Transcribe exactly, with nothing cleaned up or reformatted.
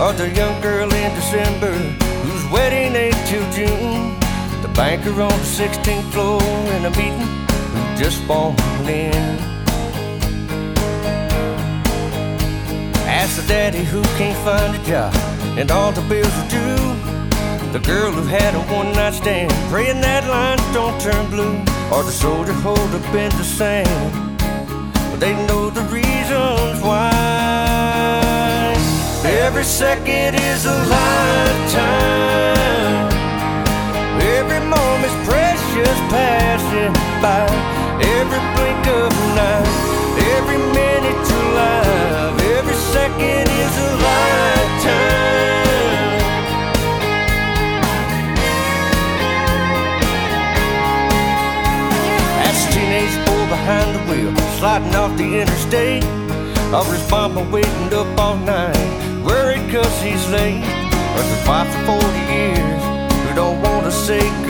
or the young girl in December whose wedding ain't till June, the banker on the sixteenth floor in a meeting who just spawned in. Ask the daddy who can't find a job and all the bills are due, the girl who had a one-night stand praying that lines don't turn blue, or the soldier holed up in the sand. Well, they know the reasons why. Every second is a lifetime, every moment's precious passing by, every blink of an eye, every minute's alive, every second is a lifetime. That's a teenage boy behind the wheel, sliding off the interstate, or his mama waiting up all night, worried cause he's late, or his wife for forty years who don't want to say goodbye.